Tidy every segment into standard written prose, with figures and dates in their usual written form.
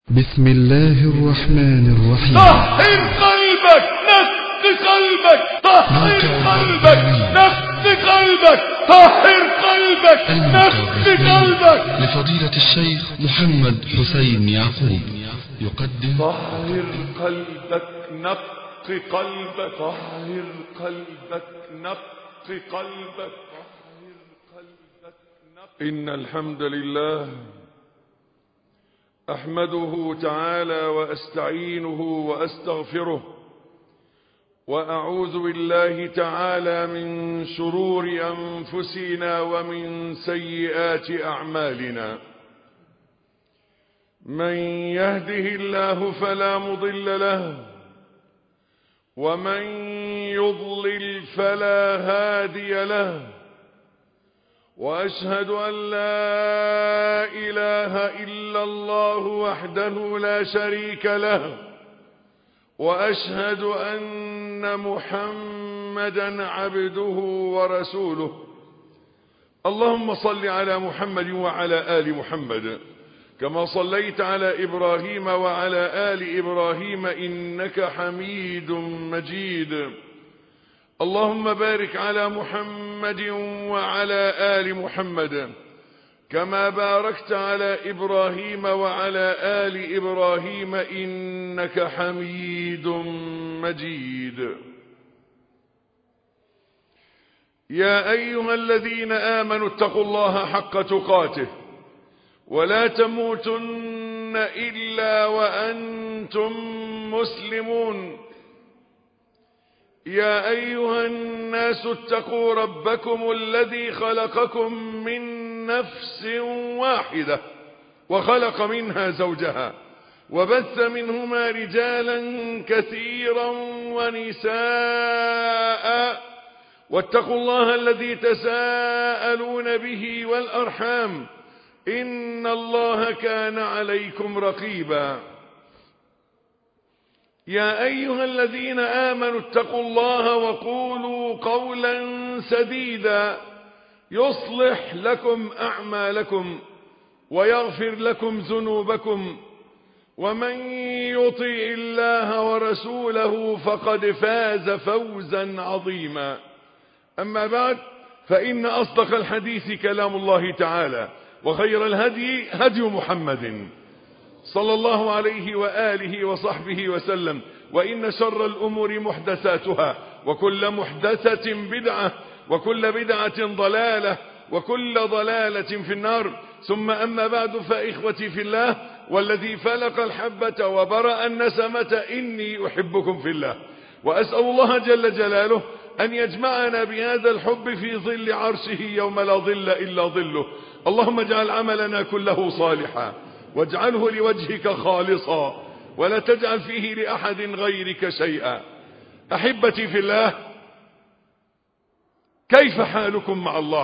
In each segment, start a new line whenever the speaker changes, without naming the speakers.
بسم الله الرحمن الرحيم.
طهر قلبك، نقي قلبك، طهر قلبك، نقي قلبك، طهر قلبك، نقي قلبك.
لفضيلة الشيخ محمد حسين يعقوب يقدم
طهر قلبك، نقي قلبك، طهر قلبك، نقي قلبك، طهر قلبك. إن الحمد لله أحمده تعالى وأستعينه وأستغفره، وأعوذ بالله تعالى من شرور أنفسنا ومن سيئات أعمالنا. من يهده الله فلا مضل له، ومن يضلل فلا هادي له، وأشهد أن لا إله إلا الله وحده لا شريك له، وأشهد أن محمدا عبده ورسوله. اللهم صل على محمد وعلى آل محمد كما صليت على إبراهيم وعلى آل إبراهيم إنك حميد مجيد. اللهم بارك على محمد وعلى آل محمد كما باركت على إبراهيم وعلى آل إبراهيم إنك حميد مجيد. يا أيها الذين آمنوا اتقوا الله حق تقاته ولا تموتن إلا وأنتم مسلمون. يا أيها الناس اتقوا ربكم الذي خلقكم من نفس واحدة وخلق منها زوجها وبث منهما رجالا كثيرا ونساء، واتقوا الله الذي تساءلون به والأرحام إن الله كان عليكم رقيبا. يا أيها الذين آمنوا اتقوا الله وقولوا قولا سديدا يصلح لكم أعمالكم ويغفر لكم ذنوبكم، ومن يطع الله ورسوله فقد فاز فوزا عظيما. أما بعد، فإن أصدق الحديث كلام الله تعالى، وخير الهدي هدي محمد صلى الله عليه وآله وصحبه وسلم، وإن شر الأمور محدثاتها، وكل محدثة بدعة، وكل بدعة ضلالة، وكل ضلالة في النار. ثم أما بعد، فإخوتي في الله والذي فلق الحبة وبرأ النسمة إني أحبكم في الله، وأسأل الله جل جلاله أن يجمعنا بهذا الحب في ظل عرشه يوم لا ظل إلا ظله. اللهم اجعل عملنا كله صالحا، واجعله لوجهك خالصا، ولا تجعل فيه لأحد غيرك شيئا. أحبتي في الله، كيف حالكم مع الله؟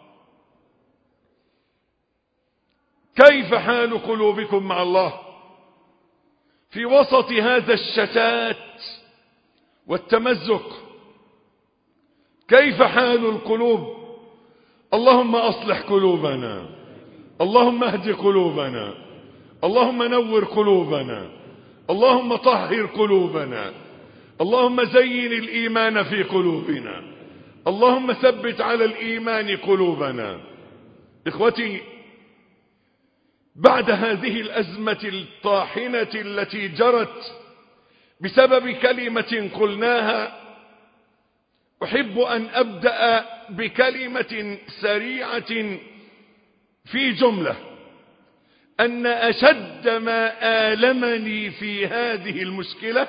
كيف حال قلوبكم مع الله في وسط هذا الشتات والتمزق؟ كيف حال القلوب؟ اللهم أصلح قلوبنا، اللهم اهد قلوبنا، اللهم نور قلوبنا، اللهم طهر قلوبنا، اللهم زين الإيمان في قلوبنا، اللهم ثبت على الإيمان قلوبنا. إخوتي، بعد هذه الأزمة الطاحنة التي جرت بسبب كلمة قلناها، أحب أن أبدأ بكلمة سريعة في جملة، أن أشد ما آلمني في هذه المشكلة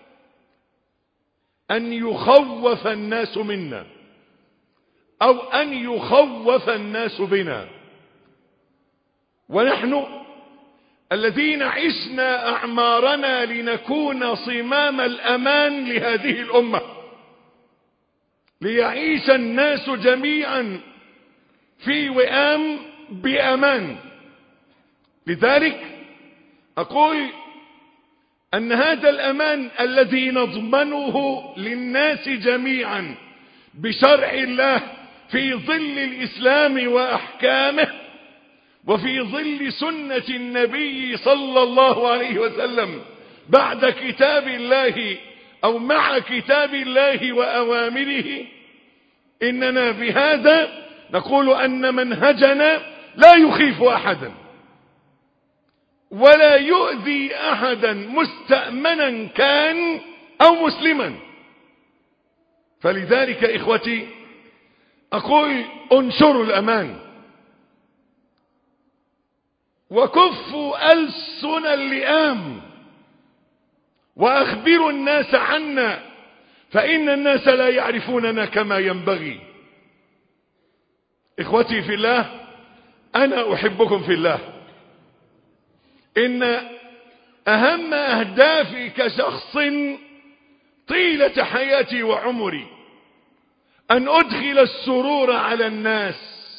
أن يخوف الناس منا، أو أن يخوف الناس بنا، ونحن الذين عشنا أعمارنا لنكون صمام الأمان لهذه الأمة، ليعيش الناس جميعا في وئام بأمان. لذلك أقول أن هذا الأمان الذي نضمنه للناس جميعا بشرع الله في ظل الإسلام وأحكامه وفي ظل سنة النبي صلى الله عليه وسلم بعد كتاب الله أو مع كتاب الله وأوامره، إننا بهذا نقول أن منهجنا لا يخيف أحدا ولا يؤذي أحدا مستأمنا كان أو مسلما. فلذلك إخوتي أقول انشروا الأمان وكفوا ألسن اللئام وأخبروا الناس عنا، فإن الناس لا يعرفوننا كما ينبغي. إخوتي في الله، أنا أحبكم في الله. إن أهم أهدافي كشخص طيلة حياتي وعمري أن أدخل السرور على الناس،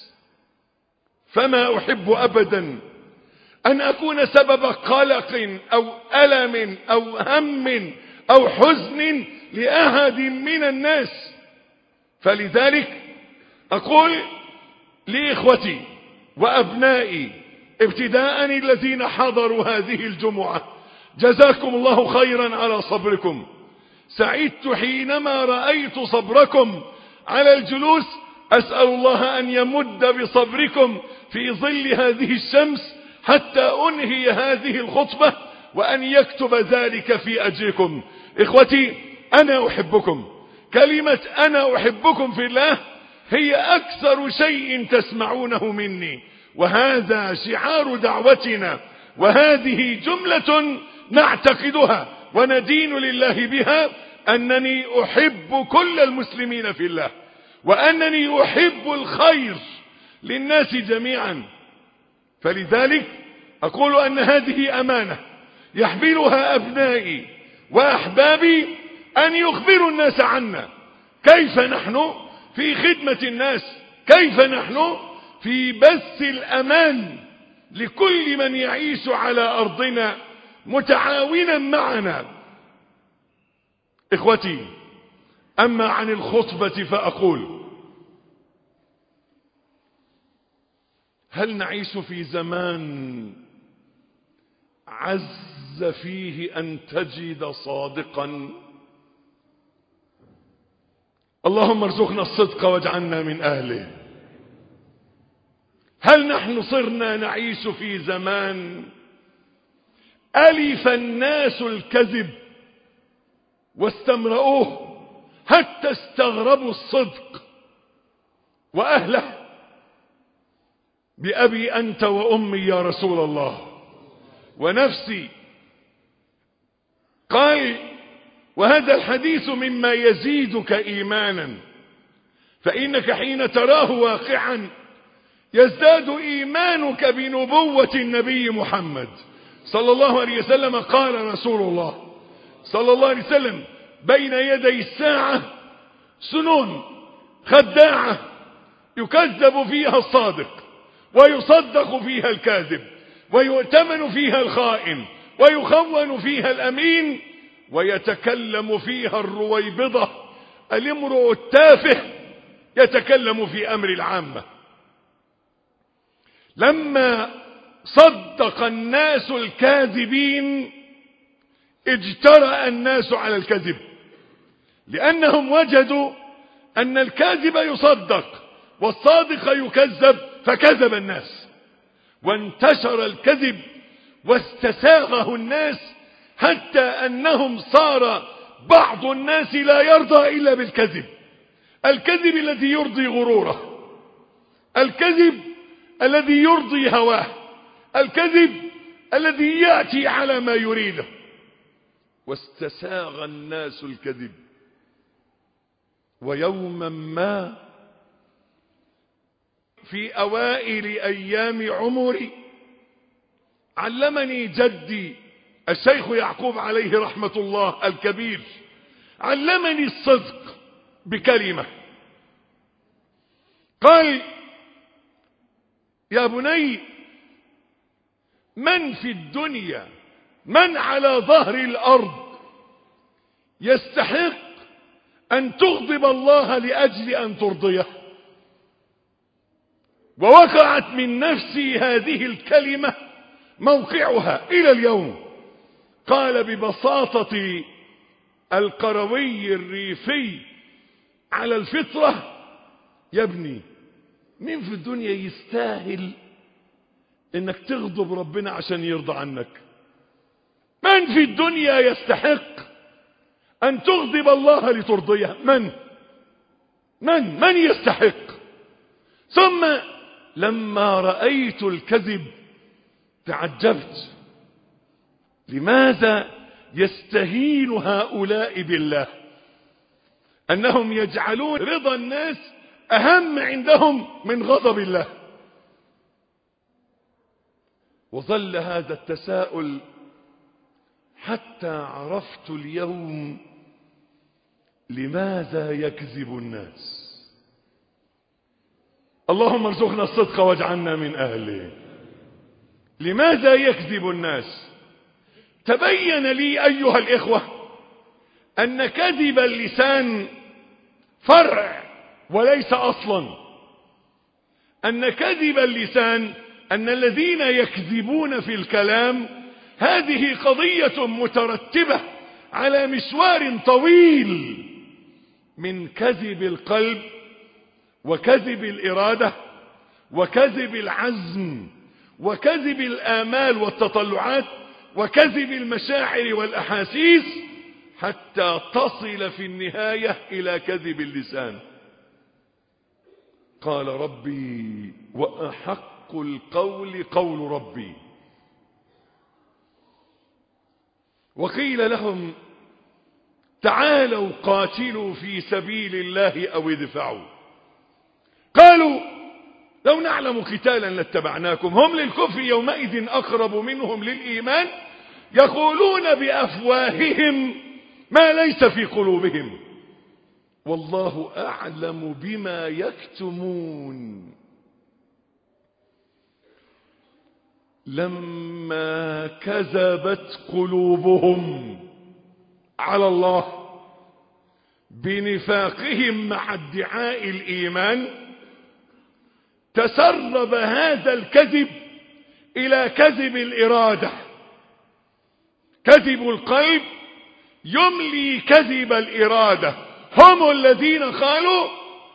فما أحب أبدا أن أكون سبب قلق أو ألم أو هم أو حزن لأحد من الناس. فلذلك أقول لإخوتي وأبنائي ابتداء الذين حضروا هذه الجمعة، جزاكم الله خيرا على صبركم. سعدت حينما رأيت صبركم على الجلوس. أسأل الله أن يمد بصبركم في ظل هذه الشمس حتى أنهي هذه الخطبة، وأن يكتب ذلك في أجركم. إخوتي، أنا أحبكم. كلمة أنا أحبكم في الله هي أكثر شيء تسمعونه مني، وهذا شعار دعوتنا، وهذه جملة نعتقدها وندين لله بها، أنني أحب كل المسلمين في الله، وأنني أحب الخير للناس جميعا. فلذلك أقول أن هذه أمانة يحملها أبنائي وأحبابي أن يخبروا الناس عنا، كيف نحن في خدمة الناس، كيف نحن في بث الأمان لكل من يعيش على أرضنا متعاونا معنا. إخوتي، أما عن الخطبة فأقول: هل نعيش في زمان عز فيه أن تجد صادقا؟ اللهم ارزقنا الصدق واجعلنا من أهله. هل نحن صرنا نعيش في زمان ألف الناس الكذب واستمرؤوه حتى استغربوا الصدق وأهله؟ بأبي أنت وأمي يا رسول الله ونفسي. قال: وهذا الحديث مما يزيدك إيمانا، فإنك حين تراه واقعا يزداد إيمانك بنبوة النبي محمد صلى الله عليه وسلم. قال رسول الله صلى الله عليه وسلم: بين يدي الساعة سنون خداعة يكذب فيها الصادق ويصدق فيها الكاذب ويؤتمن فيها الخائن ويخون فيها الأمين ويتكلم فيها الرويبضة الامرؤ التافه يتكلم في أمر العامة. لما صدق الناس الكاذبين اجترأ الناس على الكذب، لأنهم وجدوا أن الكاذب يصدق والصادق يكذب، فكذب الناس وانتشر الكذب واستساغه الناس، حتى أنهم صار بعض الناس لا يرضى إلا بالكذب. الكذب الذي يرضي غروره، الكذب الذي يرضي هواه، الكذب الذي يأتي على ما يريده. واستساغ الناس الكذب. ويوما ما في أوائل أيام عمري علمني جدي الشيخ يعقوب عليه رحمة الله الكبير، علمني الصدق بكلمة. قال: يا بني، من في الدنيا، من على ظهر الأرض يستحق أن تغضب الله لأجل أن ترضيه؟ ووقعت من نفسي هذه الكلمة موقعها إلى اليوم. قال ببساطة القروي الريفي على الفطرة: يا ابني، مين في الدنيا يستاهل انك تغضب ربنا عشان يرضى عنك؟ من في الدنيا يستحق ان تغضب الله لترضيه؟ من يستحق؟ ثم لما رأيت الكذب تعجبت. لماذا يستهين هؤلاء بالله؟ أنهم يجعلون رضا الناس أهم عندهم من غضب الله. وظل هذا التساؤل حتى عرفت اليوم لماذا يكذب الناس. اللهم ارزقنا الصدق واجعلنا من أهله. لماذا يكذب الناس؟ تبين لي أيها الإخوة أن كذب اللسان فرع وليس أصلا. أن كذب اللسان، أن الذين يكذبون في الكلام، هذه قضية مترتبة على مشوار طويل من كذب القلب وكذب الإرادة وكذب العزم وكذب الآمال والتطلعات وكذب المشاعر والأحاسيس، حتى تصل في النهاية إلى كذب اللسان. قال ربي: وأحق القول قول ربي. وقيل لهم: تعالوا قاتلوا في سبيل الله أو ادفعوا. قالوا: لو نعلم قتالا لاتبعناكم. هم للكفر يومئذ أقرب منهم للإيمان، يقولون بأفواههم ما ليس في قلوبهم، والله أعلم بما يكتمون. لما كذبت قلوبهم على الله بنفاقهم مع ادعاء الإيمان، تسرب هذا الكذب إلى كذب الإرادة. كذب القلب يملي كذب الإرادة. هم الذين قالوا: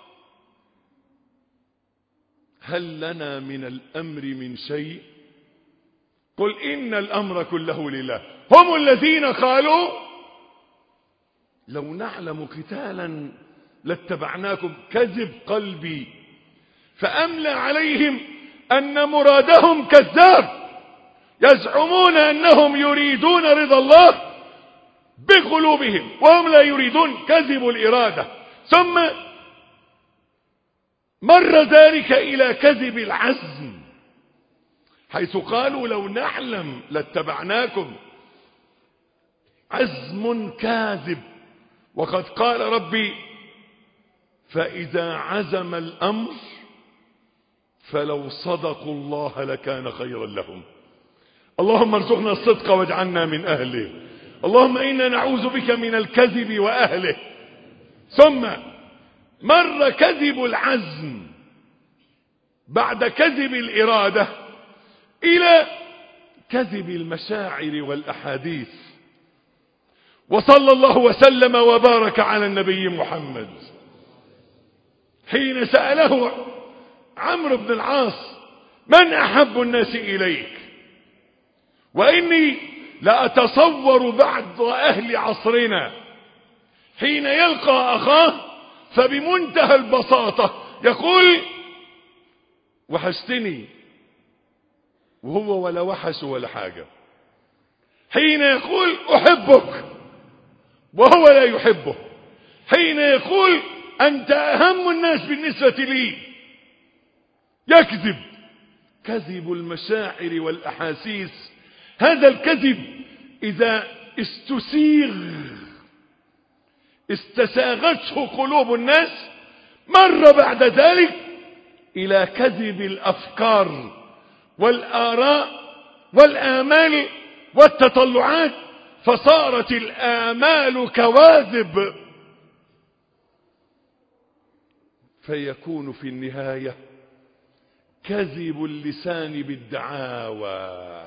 هل لنا من الأمر من شيء؟ قل إن الأمر كله لله. هم الذين قالوا: لو نعلم قتالا لاتبعناكم. كذب قلبي، فأملى عليهم أن مرادهم كذاب. يزعمون أنهم يريدون رضا الله بقلوبهم وهم لا يريدون. كذب الإرادة. ثم مر ذلك إلى كذب العزم، حيث قالوا: لو نعلم لاتبعناكم. عزم كاذب. وقد قال ربي: فإذا عزم الأمر فلو صدقوا الله لكان خيرا لهم. اللهم ارزقنا الصدق واجعلنا من أهله. اللهم إنا نعوذ بك من الكذب وأهله. ثم مر كذب العزم بعد كذب الإرادة إلى كذب المشاعر والأحاديث. وصلى الله وسلم وبارك على النبي محمد حين سأله عمرو بن العاص: من أحب الناس إليك؟ وإني لأتصور بعض أهل عصرنا حين يلقى أخاه فبمنتهى البساطة يقول: وحشتني، وهو ولا وحش ولا حاجة. حين يقول: أحبك، وهو لا يحبه. حين يقول: أنت أهم الناس بالنسبة لي، يكذب. كذب المشاعر والأحاسيس. هذا الكذب إذا استساغته قلوب الناس، مر بعد ذلك إلى كذب الأفكار والآراء والآمال والتطلعات، فصارت الآمال كواذب، فيكون في النهاية كذب اللسان بالدعاوى.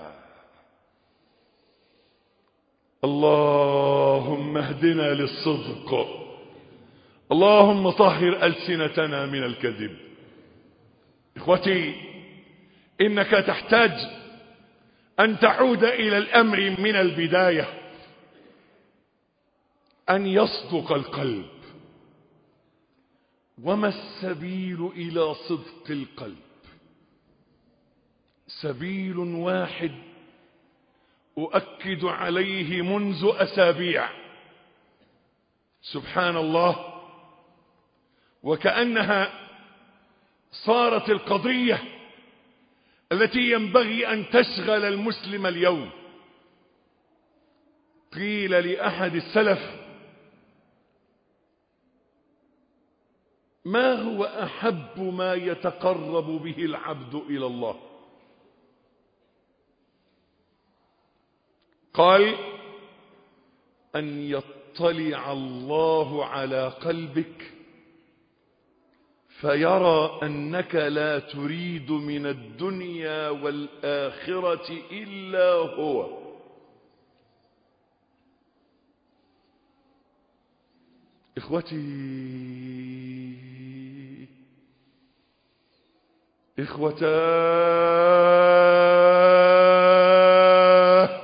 اللهم اهدنا للصدق، اللهم طهر ألسنتنا من الكذب. إخوتي، إنك تحتاج أن تعود إلى الأمر من البداية، أن يصدق القلب. وما السبيل إلى صدق القلب؟ سبيل واحد أؤكد عليه منذ أسابيع. سبحان الله، وكأنها صارت القضية التي ينبغي أن تشغل المسلم اليوم. قيل لأحد السلف: ما هو أحب ما يتقرب به العبد إلى الله؟ قال: أن يطلع الله على قلبك فيرى أنك لا تريد من الدنيا والآخرة إلا هو. إخوتاه،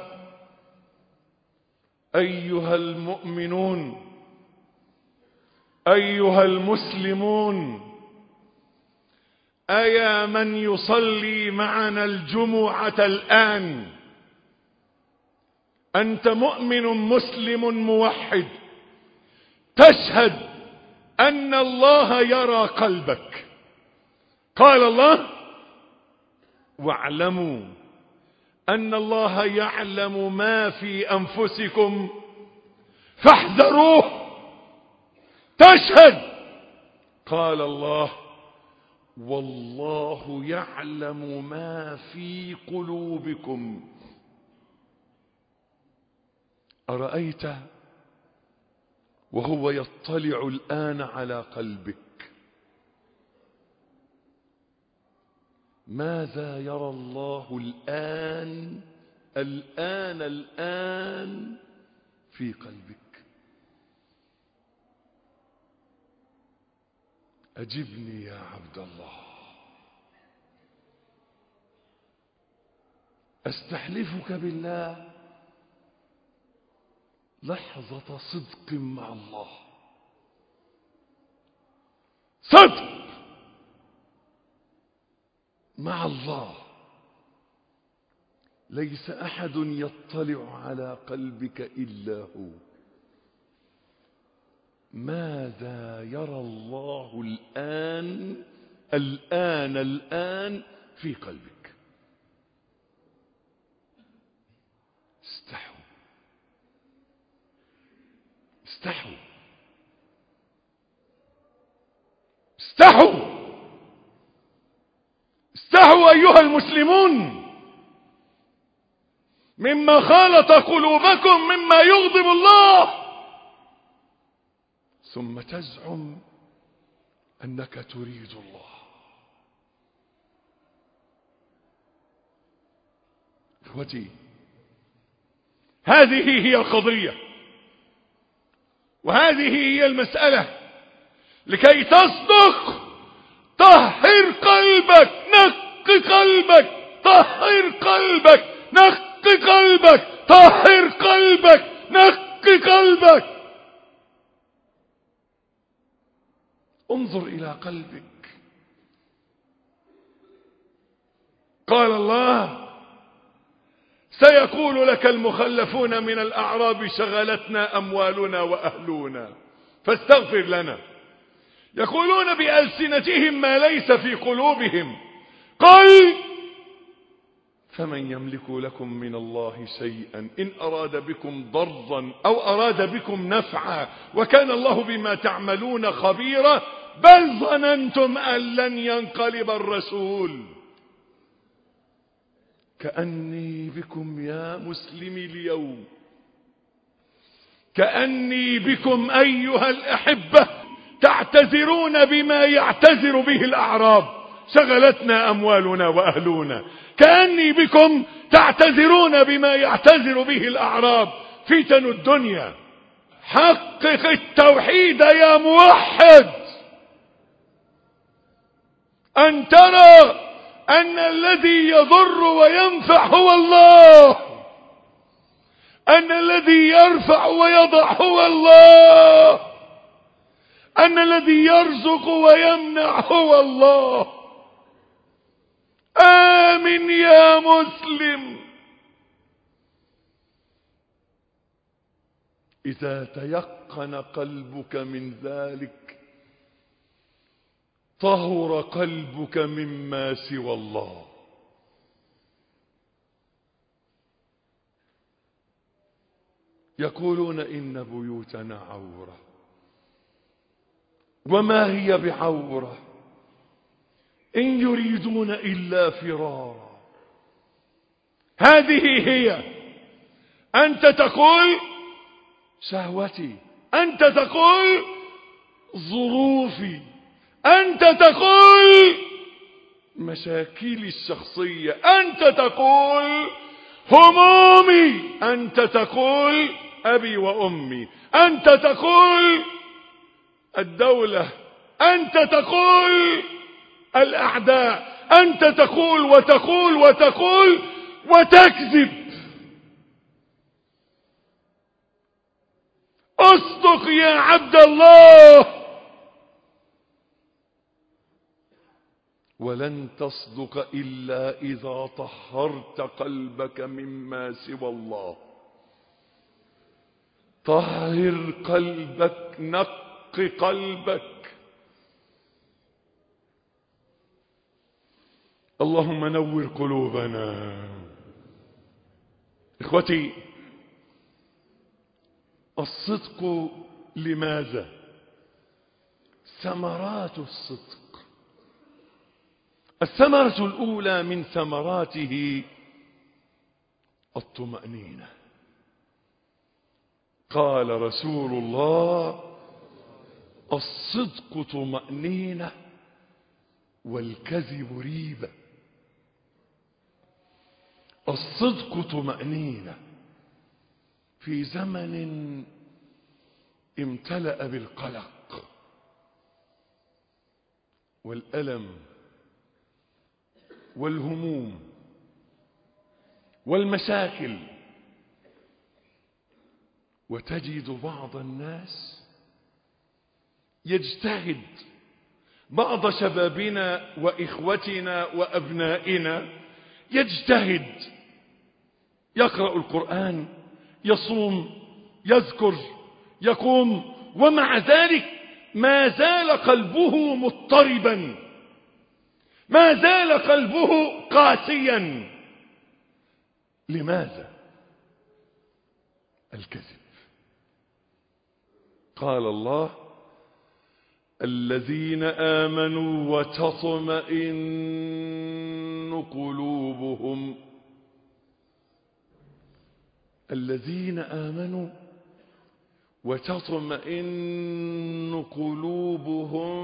أيها المؤمنون، أيها المسلمون، أيا من يصلي معنا الجمعة الآن، أنت مؤمن مسلم موحد تشهد أن الله يرى قلبك. قال الله: واعلموا أن الله يعلم ما في أنفسكم فاحذروه. تشهد. قال الله: والله يعلم ما في قلوبكم. أرأيت وهو يطلع الآن على قلبك ماذا يرى الله الآن في قلبك؟ أجبني يا عبد الله. أستحلفك بالله لحظة صدق مع الله، صدق مع الله. ليس أحد يطلع على قلبك إلا هو. ماذا يرى الله الآن في قلبك؟ استحوا استحوا استحوا استحوا أيها المسلمون مما خالط قلوبكم مما يغضب الله، ثم تزعم أنك تريد الله. إخوتي، هذه هي القضية، وهذه هي المسألة. لكي تصدق طهر قلبك، نقي قلبك، طهر قلبك، نقي قلبك، طهر قلبك، نقي قلبك. انظر إلى قلبك. قال الله: سيقول لك المخلفون من الأعراب شغلتنا أموالنا وأهلنا فاستغفر لنا. يقولون بألسنتهم ما ليس في قلوبهم. قل: فمن يملك لكم من الله شيئا إن أراد بكم ضرا أو أراد بكم نفعا وكان الله بما تعملون خبيرا بل ظننتم أن لن ينقلب الرسول. كأني بكم يا مسلمي اليوم، كأني بكم أيها الأحبة تعتذرون بما يعتذر به الأعراب. شغلتنا أموالنا وأهلنا. كأني بكم تعتذرون بما يعتذر به الأعراب، فتن الدنيا. حقق التوحيد يا موحد، أن ترى أن الذي يضر وينفع هو الله، أن الذي يرفع ويضع هو الله، أن الذي يرزق ويمنع هو الله. آمن يا مسلم. إذا تيقن قلبك من ذلك طهر قلبك مما سوى الله. يقولون إن بيوتنا عورة، وما هي بعورة إن يريدون إلا فرارا. هذه هي. أنت تقول شهوتي، أنت تقول ظروفي، أنت تقول مشاكلي الشخصية، أنت تقول همومي، أنت تقول أبي وأمي، أنت تقول الدولة، أنت تقول الأعداء، أنت تقول وتقول وتقول وتكذب. اصدق يا عبد الله. ولن تصدق إلا إذا طهرت قلبك مما سوى الله. طهر قلبك، نق قلبك. اللهم نور قلوبنا. إخوتي، الصدق لماذا؟ ثمرات الصدق. الثمرة الأولى من ثمراته الطمأنينة. قال رسول الله: الصدق طمأنينة والكذب ريبة. الصدق طمأنينة في زمن امتلأ بالقلق والألم والهموم والمشاكل. وتجد بعض الناس يجتهد، بعض شبابنا وإخوتنا وأبنائنا يجتهد، يقرأ القرآن، يصوم، يذكر، يقوم، ومع ذلك ما زال قلبه مضطربا، ما زال قلبه قاسيا. لماذا؟ الكذب. قال الله: الذين آمنوا وتطمئن قلوبهم. الذين آمنوا وتطمئن قلوبهم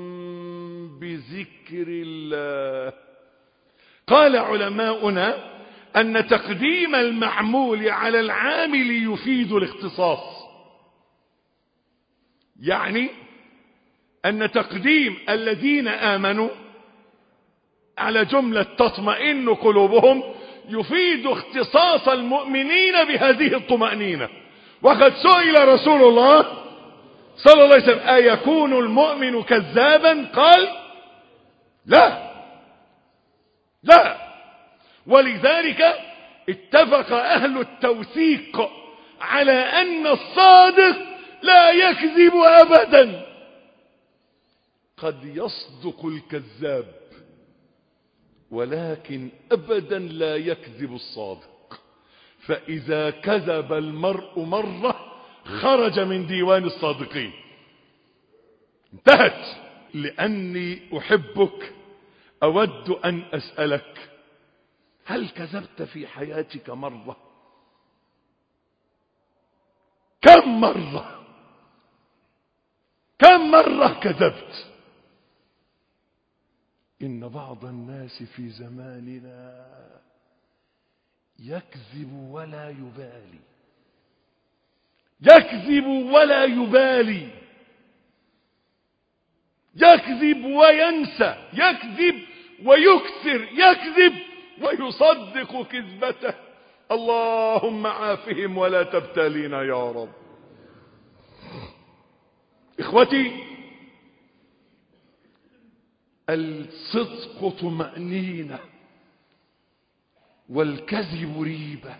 بذكر الله. قال علماؤنا أن تقديم المعمول على العامل يفيد الاختصاص. يعني أن تقديم الذين آمنوا على جملة تطمئن قلوبهم يفيد اختصاص المؤمنين بهذه الطمأنينة. وقد سئل رسول الله صلى الله عليه وسلم: أيكون المؤمن كذابا؟ قال: لا لا. ولذلك اتفق أهل التوثيق على أن الصادق لا يكذب أبدا. قد يصدق الكذاب ولكن أبدا لا يكذب الصادق. فإذا كذب المرء مرة خرج من ديوان الصادقين. انتهت. لأني أحبك أود أن أسألك: هل كذبت في حياتك مرة؟ كم مرة؟ كم مرة كذبت؟ إن بعض الناس في زماننا يكذب ولا يبالي، يكذب ولا يبالي، يكذب وينسى، يكذب ويكثر، يكذب ويصدق كذبته. اللهم عافهم ولا تبتلينا يا رب. إخوتي، الصدق طمأنينة والكذب ريبة.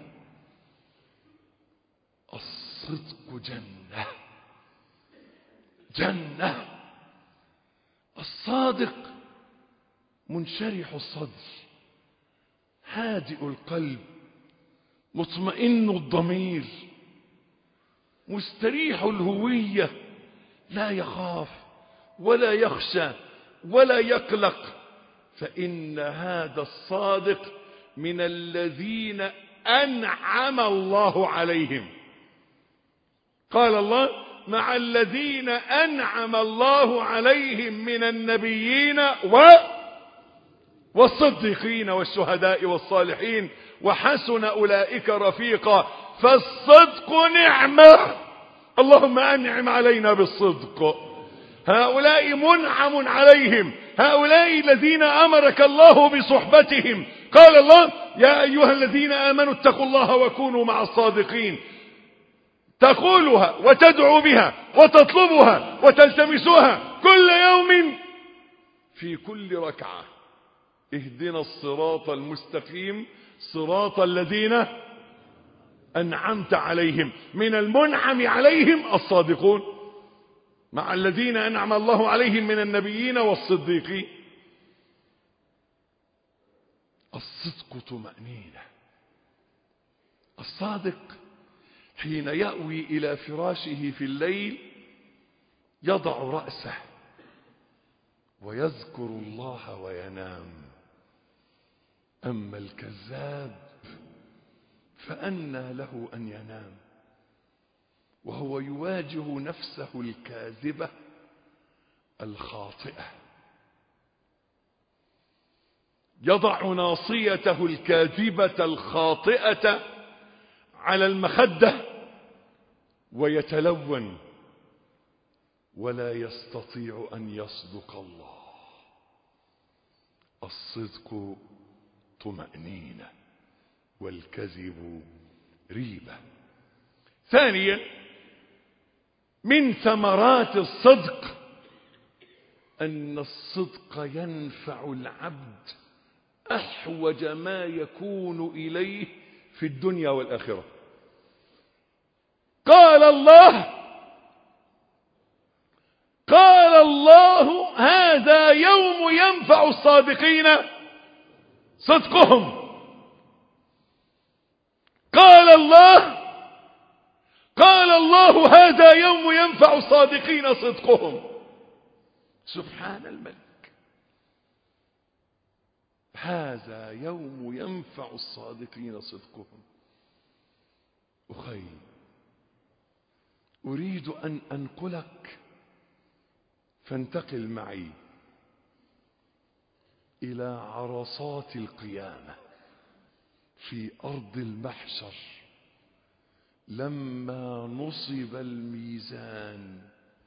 الصدق جنة، جنة. الصادق منشرح الصدر، هادئ القلب، مطمئن الضمير، مستريح الهوية، لا يخاف ولا يخشى ولا يقلق، فإن هذا الصادق من الذين أنعم الله عليهم. قال الله: مع الذين أنعم الله عليهم من النبيين والصديقين والشهداء والصالحين وحسن أولئك رفيقا. فالصدق نعمة، اللهم أنعم علينا بالصدق. هؤلاء منعم عليهم، هؤلاء الذين أمرك الله بصحبتهم. قال الله: يا أيها الذين آمنوا اتقوا الله وكونوا مع الصادقين. تقولها وتدعو بها وتطلبها وتلتمسها كل يوم في كل ركعة. اهدنا الصراط المستقيم صراط الذين أنعمت عليهم. من المنعم عليهم الصادقون، مع الذين أنعم الله عليهم من النبيين والصديقين. الصدق طمأنينة. الصادق حين يأوي إلى فراشه في الليل يضع رأسه ويذكر الله وينام. أما الكذاب فأنى له أن ينام وهو يواجه نفسه الكاذبة الخاطئة، يضع ناصيته الكاذبة الخاطئة على المخدة ويتلون ولا يستطيع أن يصدق الله. الصدق طمأنينة والكذب ريبة. ثانيا، من ثمرات الصدق أن الصدق ينفع العبد أحوج ما يكون إليه في الدنيا والآخرة. قال الله: هذا يوم ينفع الصادقين صدقهم. قال الله: هذا يوم ينفع الصادقين صدقهم. سبحان الملك. هذا يوم ينفع الصادقين صدقهم. أخي، أريد أن أنقلك، فانتقل معي إلى عرصات القيامة في أرض المحشر لما نصب الميزان.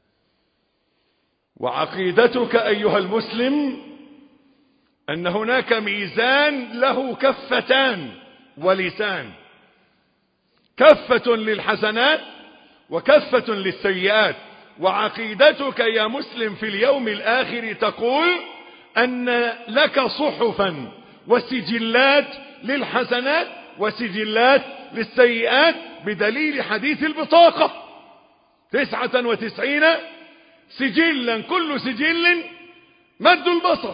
وعقيدتك أيها المسلم أن هناك ميزان له كفتان ولسان، كفة للحسنات وكفة للسيئات. وعقيدتك يا مسلم في اليوم الآخر تقول أن لك صحفا وسجلات للحسنات وسجلات للسيئات، بدليل حديث البطاقة 99 سجلا، كل سجل مد البصر.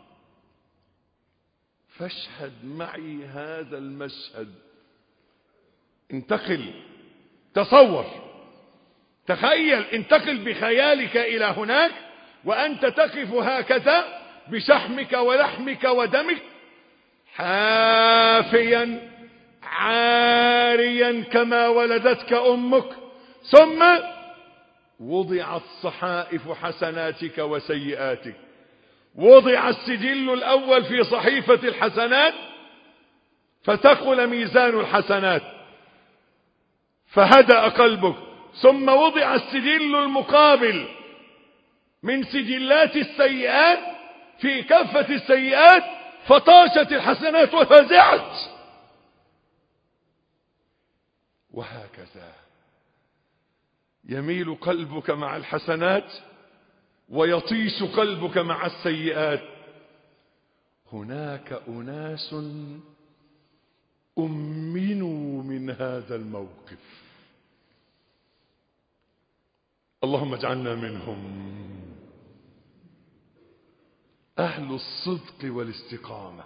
فاشهد معي هذا المشهد. انتقل، تصور، تخيل، انتقل بخيالك إلى هناك وأنت تقف هكذا بشحمك ولحمك ودمك، حافيا عاريا كما ولدتك أمك، ثم وضعت صحائف حسناتك وسيئاتك وضع السجل الأول في صحيفة الحسنات فتقل ميزان الحسنات فهدأ قلبك، ثم وضع السجل المقابل من سجلات السيئات في كفة السيئات فطاشت الحسنات وفزعت. وهكذا يميل قلبك مع الحسنات ويطيش قلبك مع السيئات. هناك أناس أمنوا من هذا الموقف، اللهم اجعلنا منهم. أهل الصدق والاستقامة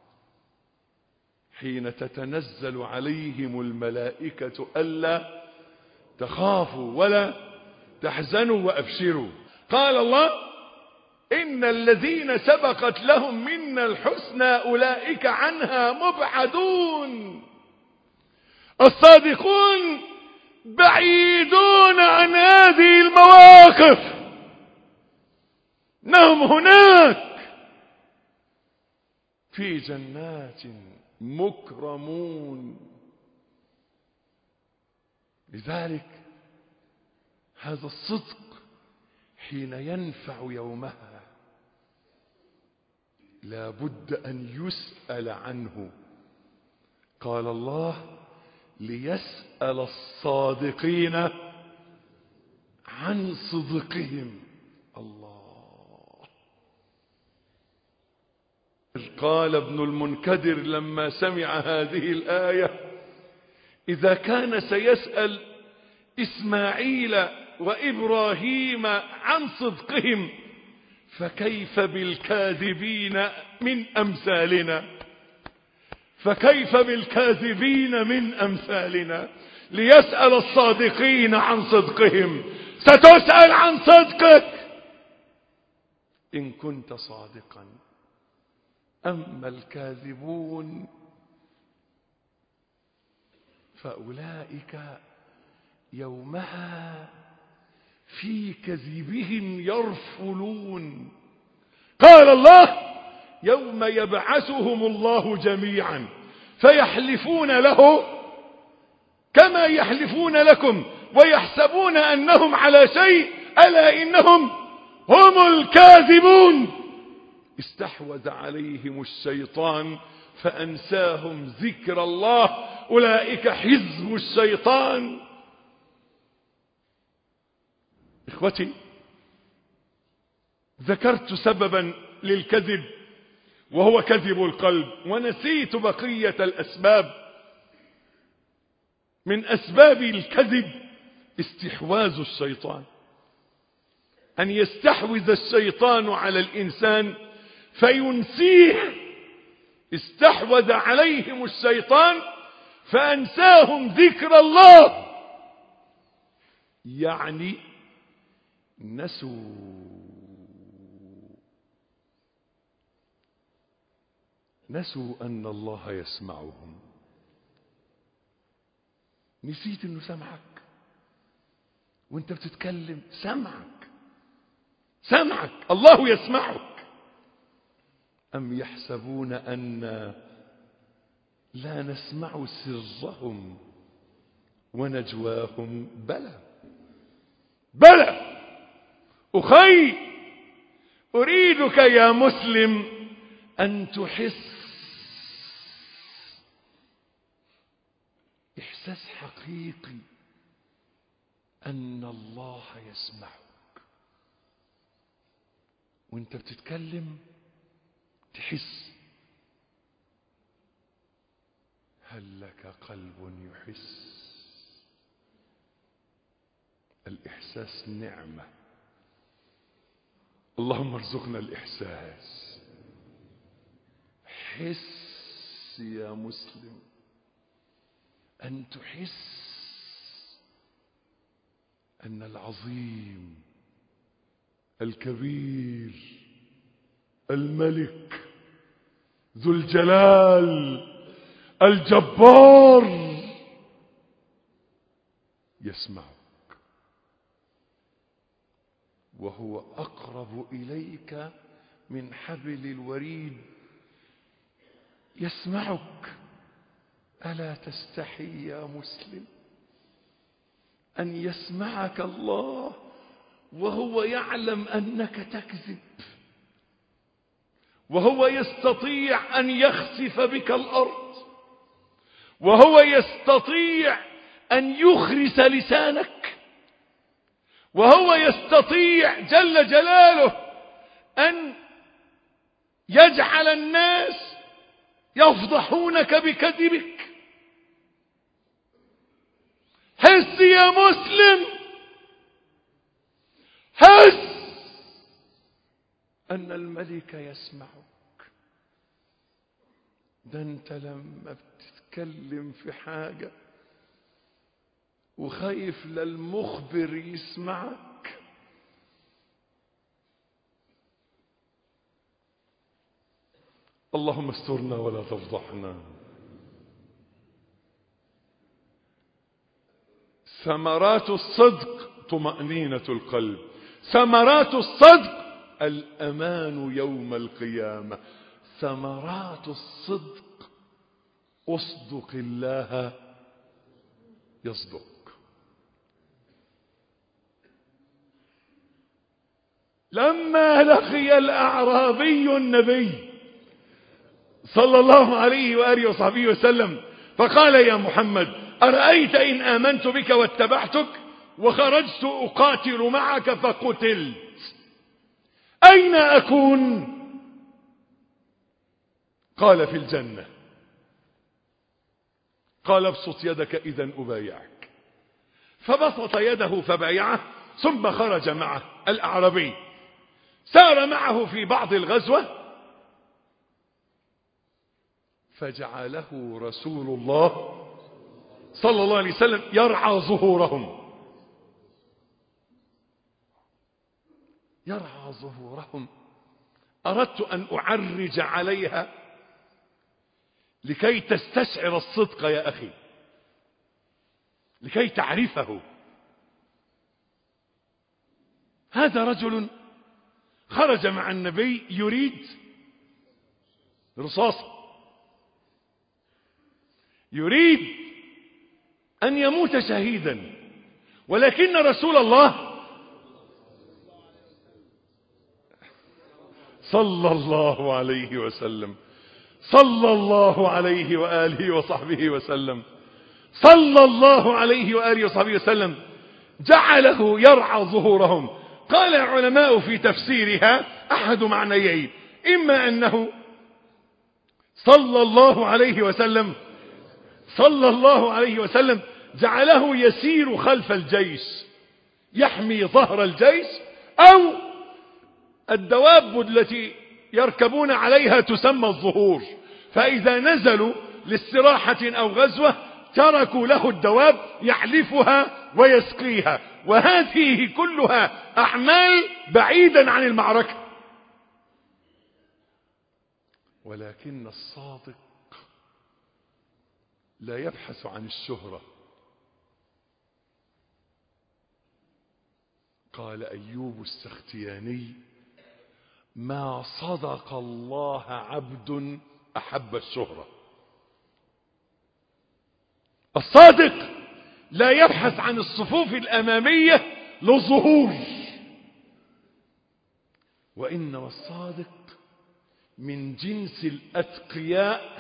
حين تتنزل عليهم الملائكة ألا تخافوا ولا تحزنوا وأبشروا. قال الله: إن الذين سبقت لهم منا الحسنى أولئك عنها مبعدون. الصادقون بعيدون عن هذه المواقف، إنهم هناك في جنات مكرمون. لذلك هذا الصدق حين ينفع يومها لا بد أن يسأل عنه. قال الله: ليسأل الصادقين عن صدقهم. الله. قال ابن المنكدر لما سمع هذه الآية: إذا كان سيسأل إسماعيل وإبراهيم عن صدقهم فكيف بالكاذبين من أمثالنا، فكيف بالكاذبين من أمثالنا. ليسأل الصادقين عن صدقهم. ستسأل عن صدقك إن كنت صادقا. أما الكاذبون فأولئك يومها في كذبهم يرفلون. قال الله: يوم يبعثهم الله جميعا فيحلفون له كما يحلفون لكم ويحسبون أنهم على شيء ألا إنهم هم الكاذبون. استحوذ عليهم الشيطان فأنساهم ذكر الله، أولئك حزب الشيطان. إخوتي، ذكرت سببا للكذب وهو كذب القلب، ونسيت بقية الأسباب. من أسباب الكذب استحواذ الشيطان، أن يستحوذ الشيطان على الإنسان فينسيه. استحوذ عليهم الشيطان فأنساهم ذكر الله، يعني نسوا أن الله يسمعهم. نسيت أنه سمعك وانت بتتكلم. سمعك الله يسمعك. أم يحسبون أن لا نسمع سرهم ونجواهم؟ بلى أخي، أريدك يا مسلم أن تحس إحساس حقيقي أن الله يسمعك. وانت بتتكلم تحس. هل لك قلب يحس؟ الإحساس نعمة. اللهم ارزقنا الإحساس. حس يا مسلم، أن تحس أن العظيم الكبير الملك ذو الجلال الجبار يسمعك، وهو أقرب إليك من حبل الوريد يسمعك. ألا تستحي يا مسلم أن يسمعك الله وهو يعلم أنك تكذب، وهو يستطيع أن يخسف بك الأرض، وهو يستطيع أن يخرس لسانك، وهو يستطيع جل جلاله أن يجعل الناس يفضحونك بكذبك. حس يا مسلم، حس أن الملك يسمعك. ده أنت لما بتتكلم في حاجة وخايف للمخبر يسمعك، اللهم استرنا ولا تفضحنا. ثمرات الصدق طمأنينة القلب، ثمرات الصدق الأمان يوم القيامة، ثمرات الصدق أصدق الله يصدق. لما لقي الأعرابي النبي صلى الله عليه وآله وصحبه وسلم فقال: يا محمد، أرأيت إن آمنت بك واتبعتك وخرجت أقاتل معك فقتلت، أين أكون؟ قال: في الجنة. قال: ابسط يدك إذا أبايعك. فبسط يده فبايعه، ثم خرج معه الأعرابي، سار معه في بعض الغزوة، فجعله رسول الله صلى الله عليه وسلم يرعى ظهورهم، يرعى ظهورهم. أردت أن أعرج عليها لكي تستشعر الصدق يا أخي، لكي تعرفه. هذا رجل خرج مع النبي يريد رصاصة، يريد أن يموت شهيدا، ولكن رسول الله صلى الله عليه وسلم، صلى الله عليه وآله وصحبه وسلم، صلى الله عليه وآله وصحبه وسلم، جعله يرعى ظهورهم. قال العلماء في تفسيرها أحد معنيين: إما أنه صلى الله عليه وسلم جعله يسير خلف الجيش يحمي ظهر الجيش، أو الدواب التي يركبون عليها تسمى الظهور، فإذا نزلوا لاستراحة أو غزوة تركوا له الدواب يعلفها ويسقيها، وهذه كلها أعمال بعيدا عن المعركة. ولكن الصادق لا يبحث عن الشهرة. قال أيوب السختياني: ما صدق الله عبد أحب الشهرة. الصادق لا يبحث عن الصفوف الأمامية للظهور، وإنما الصادق من جنس الأتقياء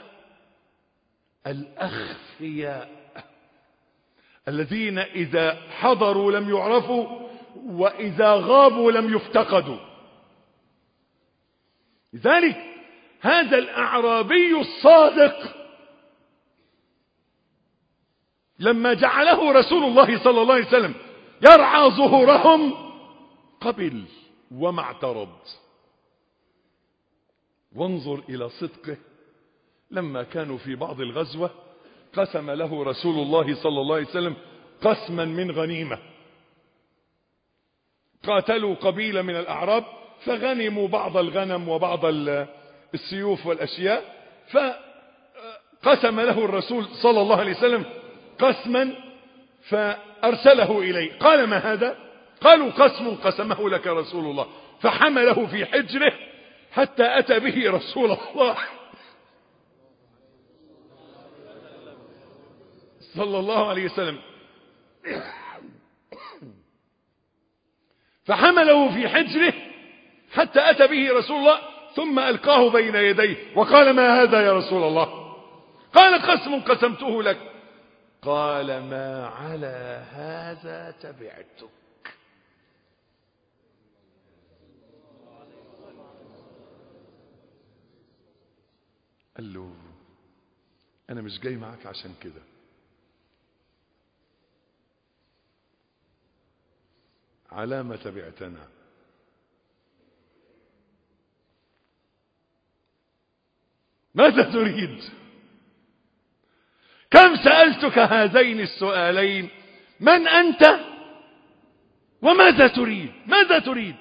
الأخفياء الذين إذا حضروا لم يعرفوا، وإذا غابوا لم يفتقدوا. لذلك هذا الأعرابي الصادق لما جعله رسول الله صلى الله عليه وسلم يرعى ظهورهم قبل وما اعترض. وانظر إلى صدقه لما كانوا في بعض الغزوة قسم له رسول الله صلى الله عليه وسلم قسما من غنيمة. قاتلوا قبيلة من الأعراب فغنموا بعض الغنم وبعض السيوف والأشياء، فقسم له الرسول صلى الله عليه وسلم قسما فأرسله إليه. قال: ما هذا؟ قالوا: قسم قسمه لك رسول الله. فحمله في حجره حتى أتى به رسول الله صلى الله عليه وسلم فحمله في حجره حتى أتى به رسول الله ثم ألقاه بين يديه وقال: ما هذا يا رسول الله؟ قال: قسم قسمته لك. قال: ما على هذا تبعتك. قال له: أنا مش جاي معك عشان كده. على ما تبعتنا؟ ماذا تريد؟ كم سألتك هذين السؤالين: من أنت وماذا تريد؟ ماذا تريد؟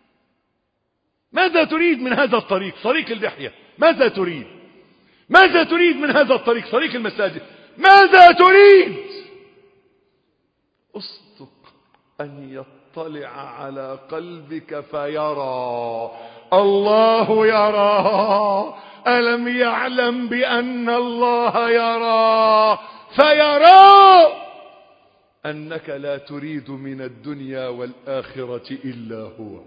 ماذا تريد من هذا الطريق، طريق اللحية؟ ماذا تريد؟ ماذا تريد من هذا الطريق، طريق المساجد؟ ماذا تريد؟ اصدق أن يطلع على قلبك فيرى. الله يرى، ألم يعلم بأن الله يرى، فيرى أنك لا تريد من الدنيا والآخرة إلا هو.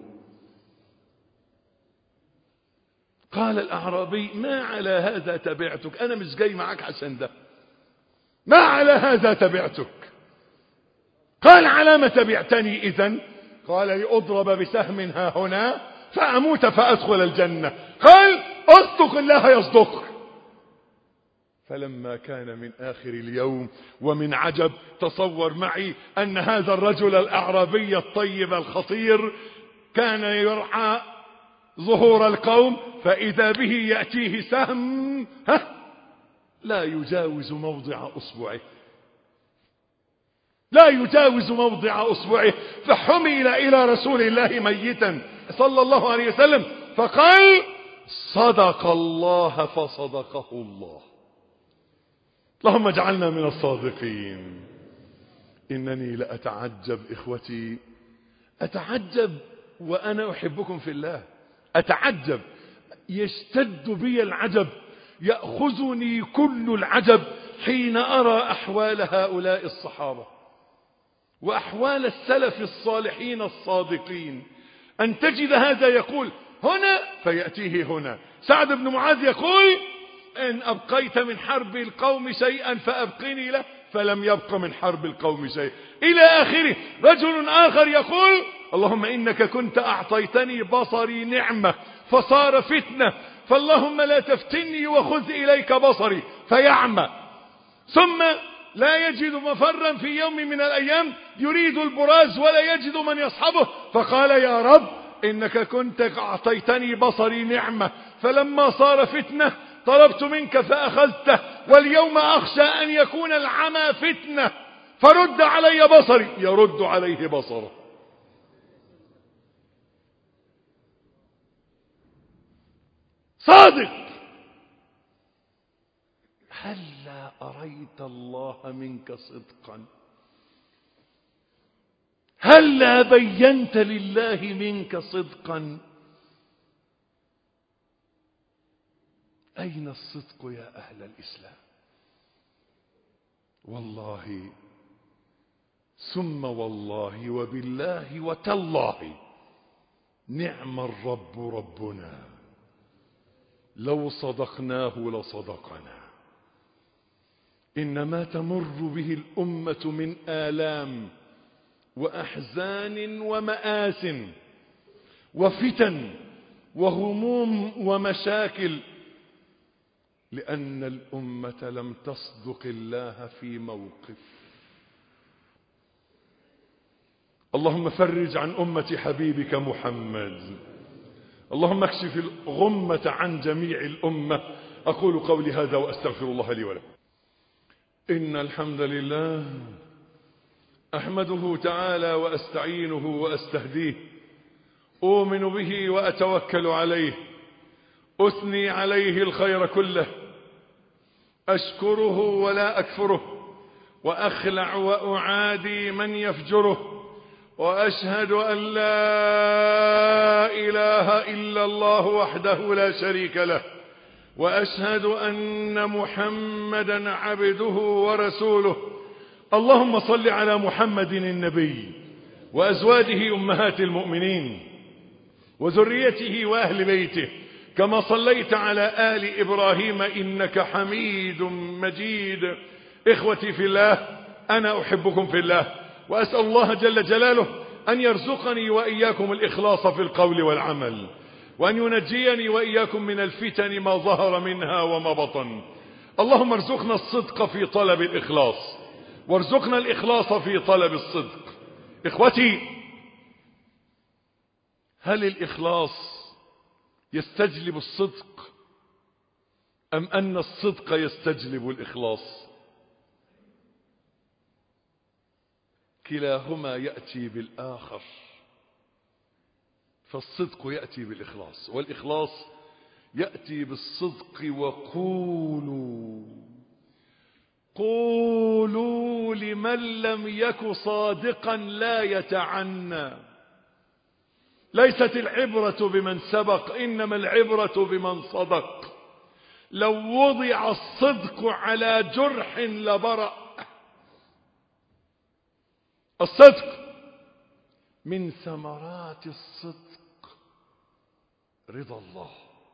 قال الأعرابي: ما على هذا تبعتك؟ أنا مش جاي معك عشان ده. ما على هذا تبعتك؟ قال: على ما تبعتني إذن؟ قال: لأضرب بسهم ها هنا فأموت فأدخل الجنة. قال: أصدق الله يصدق. فلما كان من آخر اليوم ومن عجب، تصور معي أن هذا الرجل الأعرابي الطيب الخطير كان يرعى ظهور القوم، فإذا به يأتيه سهم لا يجاوز موضع أصبعه، لا يجاوز موضع أصبعه، فحمل إلى رسول الله ميتا صلى الله عليه وسلم فقال: صدق الله فصدقه الله. اللهم اجعلنا من الصادقين. إنني لأتعجب إخوتي، أتعجب وأنا أحبكم في الله، أتعجب، يشتد بي العجب، يأخذني كل العجب حين أرى أحوال هؤلاء الصحابة وأحوال السلف الصالحين الصادقين. أن تجد هذا يقول هنا فيأتيه هنا. سعد بن معاذ يقول: إن أبقيت من حرب القوم شيئا فأبقني له، فلم يبق من حرب القوم شيء، إلى آخره. رجل آخر يقول: اللهم إنك كنت أعطيتني بصري نعمة فصار فتنة، فاللهم لا تفتني وخذ إليك بصري فيعمى. ثم لا يجد مفرا في يوم من الأيام، يريد البراز ولا يجد من يصحبه، فقال: يا رب إنك كنت أعطيتني بصري نعمة، فلما صار فتنة طلبت منك فأخذته، واليوم أخشى أن يكون العمى فتنة فرد علي بصري. يرد عليه بصره. صادق. هلا أريت الله منك صدقا؟ هلا بينت لله منك صدقا؟ أين الصدق يا أهل الإسلام؟ والله ثم والله وبالله وتالله نعم الرب ربنا، لو صدقناه لصدقنا. إنما تمر به الأمة من آلام وأحزان ومآس وفتن وهموم ومشاكل، لأن الأمة لم تصدق الله في موقف. اللهم فرج عن أمة حبيبك محمد، اللهم اكشف الغمة عن جميع الأمة. أقول قولي هذا وأستغفر الله لي ولكم. إن الحمد لله أحمده تعالى وأستعينه وأستهديه، أؤمن به وأتوكل عليه، أثني عليه الخير كله، أشكره ولا أكفره، وأخلع وأعادي من يفجره، وأشهد أن لا إله إلا الله وحده لا شريك له، وأشهد أن محمدا عبده ورسوله. اللهم صل على محمد النبي وأزواجه أمهات المؤمنين وذريته وأهل بيته، كما صليت على آل إبراهيم إنك حميد مجيد. إخوتي في الله، أنا أحبكم في الله، وأسأل الله جل جلاله أن يرزقني وإياكم الإخلاص في القول والعمل، وأن ينجيني وإياكم من الفتن ما ظهر منها وما بطن. اللهم ارزقنا الصدق في طلب الإخلاص، وارزقنا الإخلاص في طلب الصدق. إخوتي، هل الإخلاص يستجلب الصدق أم أن الصدق يستجلب الإخلاص؟ كلاهما يأتي بالآخر، فالصدق يأتي بالإخلاص، والإخلاص يأتي بالصدق. قولوا لمن لم يك صادقا لا يتعنى. ليست العبرة بمن سبق، إنما العبرة بمن صدق. لو وضع الصدق على جرح لبرأ. الصدق من ثمرات الصدق رضا الله.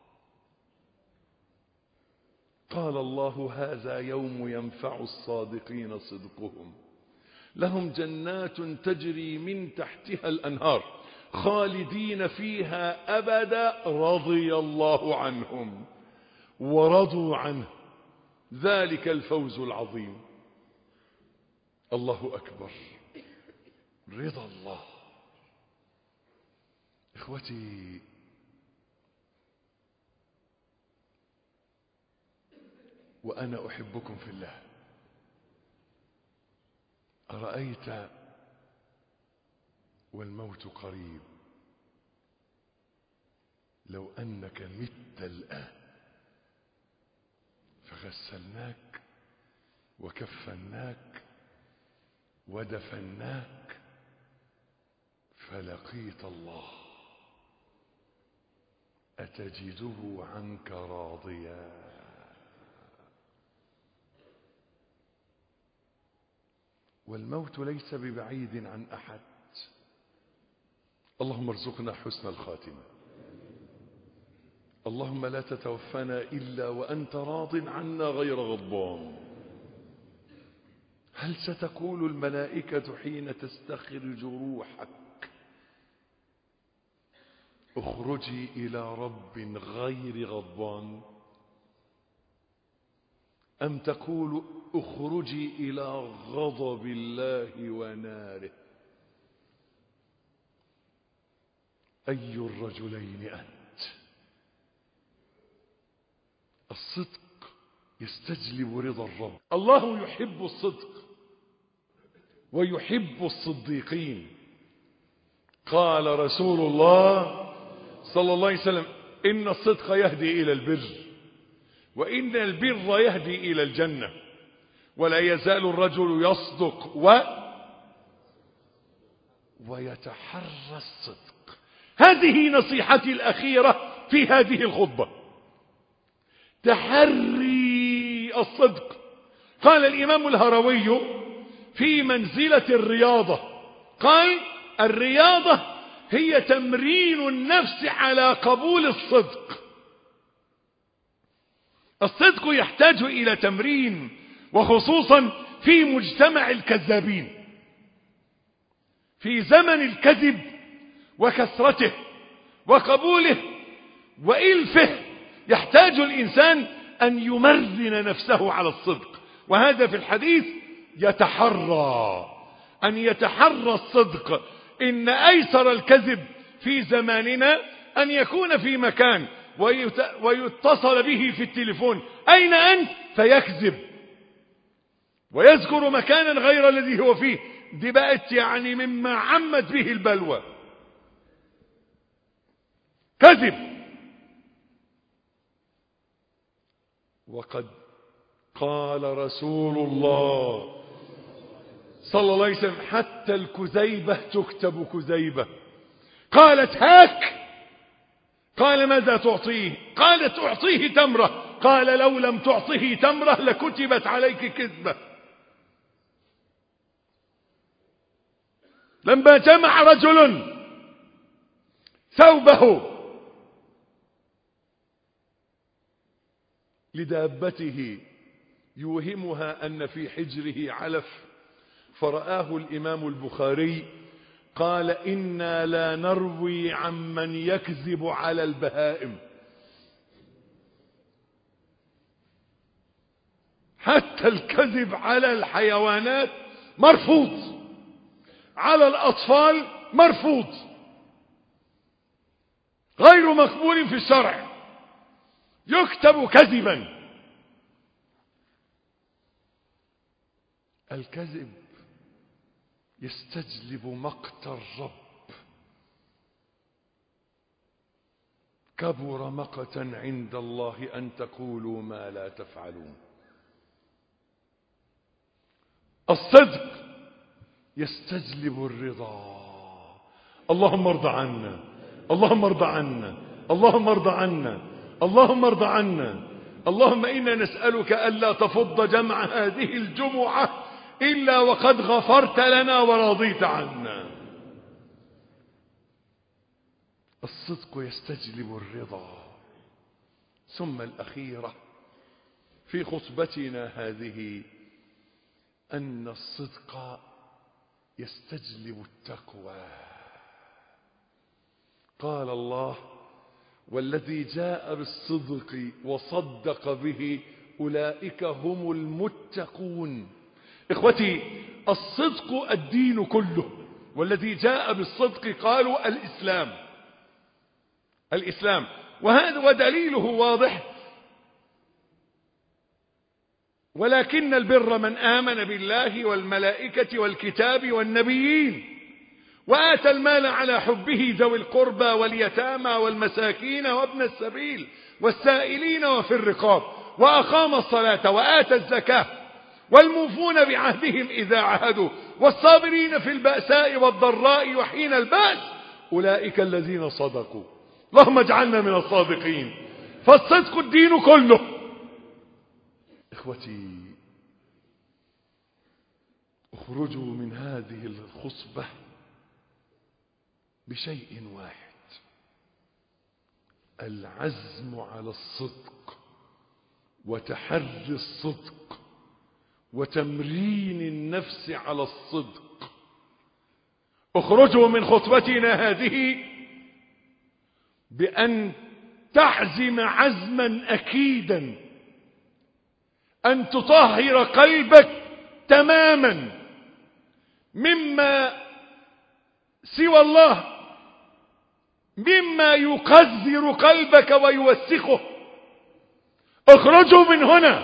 قال الله: هذا يوم ينفع الصادقين صدقهم، لهم جنات تجري من تحتها الأنهار خالدين فيها أبدا، رضي الله عنهم ورضوا عنه، ذلك الفوز العظيم. الله أكبر، رضا الله. إخوتي، وأنا أحبكم في الله، أرأيت والموت قريب لو أنك مت الآن فغسلناك وكفناك ودفناك فلقيت الله، أتجده عنك راضيا؟ والموت ليس ببعيد عن أحد. اللهم ارزقنا حسن الخاتمة. اللهم لا تتوفنا إلا وأنت راض عنا غير غضبان. هل ستقول الملائكة حين تستخرج روحك: اخرجي إلى رب غير غضبان، أم تقول اخرجي إلى غضب الله وناره؟ أي الرجلين أنت؟ الصدق يستجلب رضا الرب. الله يحب الصدق ويحب الصديقين. قال رسول الله صلى الله عليه وسلم: إن الصدق يهدي إلى البر، وإن البر يهدي إلى الجنة، ولا يزال الرجل يصدق ويتحرى الصدق. هذه نصيحتي الأخيرة في هذه الخطبة، تحري الصدق. قال الإمام الهروي في منزلة الرياضة، قال: الرياضة هي تمرين النفس على قبول الصدق. الصدق يحتاج إلى تمرين، وخصوصا في مجتمع الكذابين، في زمن الكذب وكثرته وقبوله وإلفه. يحتاج الإنسان أن يمرن نفسه على الصدق، وهذا في الحديث أن يتحرى الصدق. إن أيسر الكذب في زماننا أن يكون في مكان ويتصل به في التليفون: أين أنت؟ فيكذب ويذكر مكانا غير الذي هو فيه. دي بقت يعني مما عمت به البلوى، كذب. وقد قال رسول الله صلى الله عليه وسلم: حتى الكذيبة تكتب كذيبة. قالت: هاك. قال: ماذا تعطيه؟ قالت: أعطيه تمرة. قال: لو لم تعطه تمرة لكتبت عليك كذبة. لما جمع رجل ثوبه لدابته يوهمها أن في حجره علف، فرآه الإمام البخاري قال: إنا لا نروي عمن يكذب على البهائم. حتى الكذب على الحيوانات مرفوض، على الأطفال مرفوض، غير مقبول في الشرع، يكتب كذبا. الكذب يستجلب مقت الرب. كبر مقتا عند الله أن تقولوا ما لا تفعلون. الصدق يستجلب الرضا. اللهم ارض عنا، اللهم ارض عنا، اللهم ارض عنا، اللهم ارض عنا. اللهم إنا نسألك ألا تفض جمع هذه الجمعة إلا وقد غفرت لنا ورضيت عنا. الصدق يستجلب الرضا. ثم الأخيرة في خطبتنا هذه أن الصدق يستجلب التقوى. قال الله: والذي جاء بالصدق وصدق به أولئك هم المتقون. إخوتي، الصدق الدين كله. والذي جاء بالصدق قالوا الإسلام، وهذا ودليله واضح: ولكن البر من آمن بالله والملائكة والكتاب والنبيين وآتى المال على حبه ذوي القربى واليتامى والمساكين وابن السبيل والسائلين وفي الرقاب وأقام الصلاة وآتى الزكاة والموفون بعهدهم إذا عهدوا والصابرين في البأساء والضراء وحين البأس أولئك الذين صدقوا. اللهم اجعلنا من الصادقين. فالصدق الدين كله. إخوتي، اخرجوا من هذه الخصبة بشيء واحد: العزم على الصدق وتحري الصدق وتمرين النفس على الصدق. اخرجوا من خطبتنا هذه بأن تحزم عزما أكيدا أن تطهر قلبك تماما مما سوى الله، مما يقذر قلبك ويوسخه. اخرجوا من هنا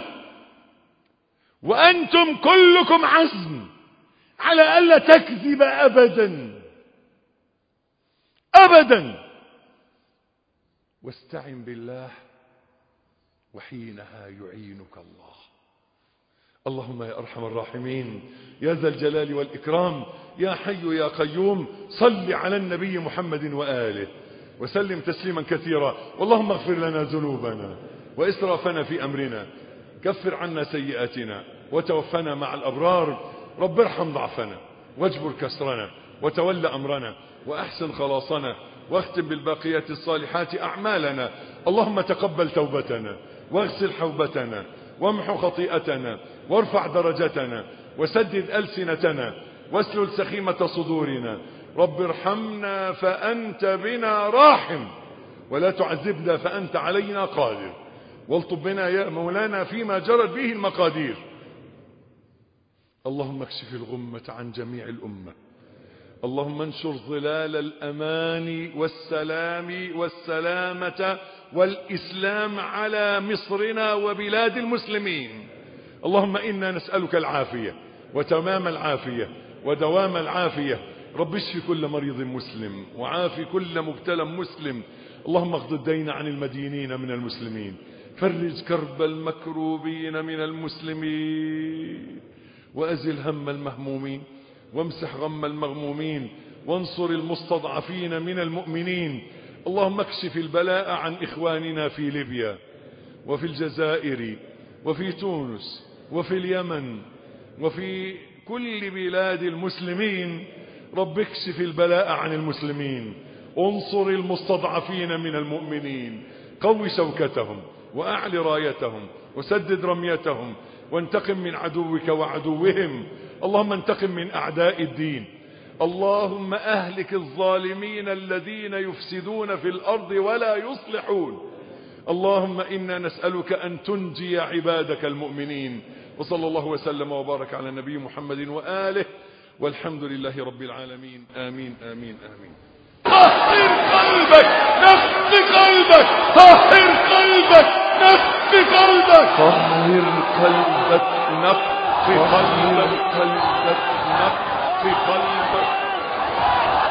وأنتم كلكم عزم على ألا تكذب أبدا أبدا. واستعن بالله وحينها يعينك الله. اللهم يا أرحم الراحمين، يا ذا الجلال والإكرام، يا حي يا قيوم، صل على النبي محمد وآله وسلم تسليما كثيرا. اللهم اغفر لنا ذنوبنا وإسرافنا في أمرنا، كفر عنا سيئاتنا وتوفنا مع الأبرار. رب ارحم ضعفنا واجبر كسرنا وتول أمرنا وأحسن خلاصنا واختم بالباقيات الصالحات أعمالنا. اللهم تقبل توبتنا واغسل حوبتنا وامحو خطيئتنا وارفع درجتنا وسدد ألسنتنا واسلل سخيمة صدورنا. رب ارحمنا فأنت بنا راحم، ولا تعذبنا فأنت علينا قادر، والطب بنا يا مولانا فيما جرت به المقادير. اللهم اكشف الغمة عن جميع الأمة. اللهم انشر ظلال الأمان والسلام والسلامة والإسلام على مصرنا وبلاد المسلمين. اللهم إنا نسألك العافية وتمام العافية ودوام العافية. رب اشف كل مريض مسلم وعافي كل مبتلى مسلم. اللهم اقض الدين عن المدينين من المسلمين، فرج كرب المكروبين من المسلمين، وأزل هم المهمومين، وامسح غم المغمومين، وانصر المستضعفين من المؤمنين. اللهم اكشف البلاء عن إخواننا في ليبيا وفي الجزائر وفي تونس وفي اليمن وفي كل بلاد المسلمين. رب اكشف البلاء عن المسلمين، انصر المستضعفين من المؤمنين، قو شوكتهم وأعل رايتهم وسدد رميتهم، وانتقم من عدوك وعدوهم. اللهم انتقم من أعداء الدين. اللهم أهلك الظالمين الذين يفسدون في الأرض ولا يصلحون. اللهم إنا نسألك أن تنجي عبادك المؤمنين. وصلى الله وسلم وبارك على النبي محمد وآله، والحمد لله رب العالمين. آمين آمين آمين. طهر قلبك، نقي قلبك، طهر قلبك، نقي قلبك، طهر قلبك، نقي قلبك، نقي قلبك.